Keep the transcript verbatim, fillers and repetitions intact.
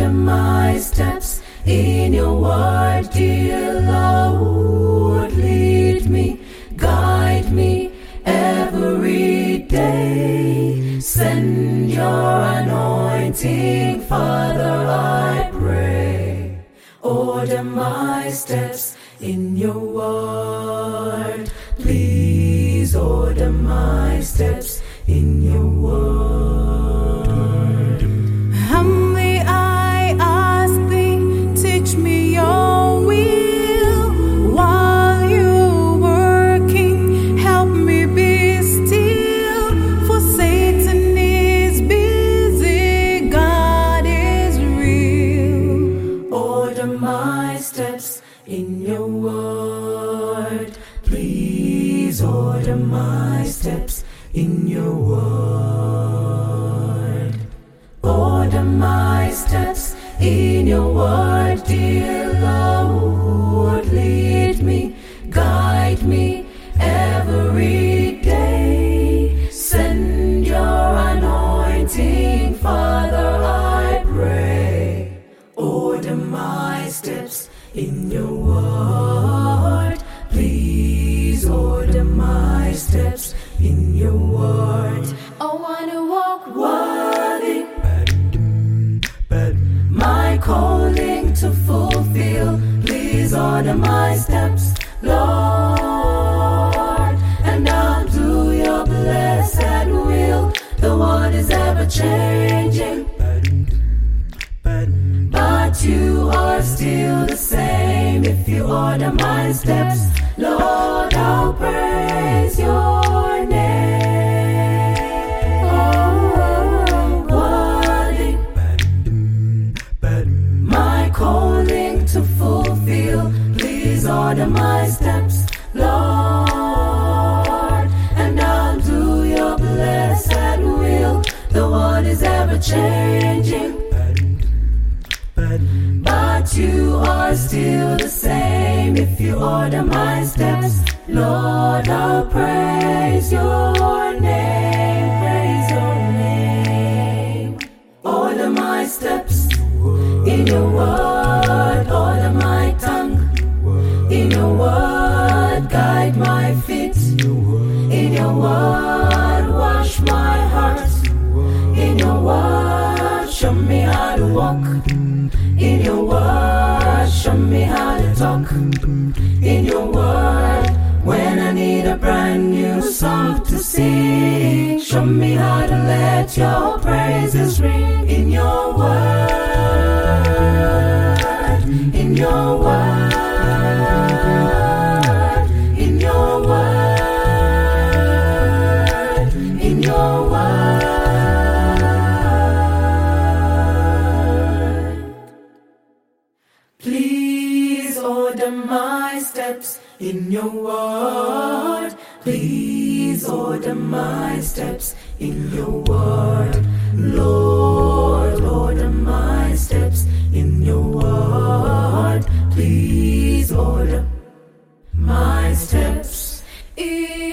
Order my steps in your word, dear Lord. Lead me, guide me every day. Send your anointing, Father, I pray. Order my steps in your word. Please order my steps in your word. Humbly I ask thee, teach me your will. While you're working, help me be still. For Satan is busy, God is real. Order my steps in your word. Please order my steps in your word. Order my steps in your word, dear Lord. Lead me, guide me every day. Send your anointing, Father, I pray. Order my steps in your word. Please order my steps in your word. I wanna walk worthy, my calling to fulfill. Please order my steps, Lord, and I'll do your blessed will. The world is ever changing, but you are still the same. If you order my steps, Lord, I'll praise your name. Oh, worthy, my calling to fulfill. Please order my steps, Lord, and I'll do your blessed will. The world is ever changing, but you are still the same. If you order my steps, Lord, I'll praise your name, praise your name. Order my steps in your word, order my tongue in your word, guide my feet in your word, wash my heart in your word, show me how to walk in your word, show me how to talk in your word. When I need a brand new song to sing, show me how to let your praises ring in your word, in your word, in your word, in your word. Please order my steps in your word. Please order my steps in your word. Lord, order my steps in your word. Please order my steps in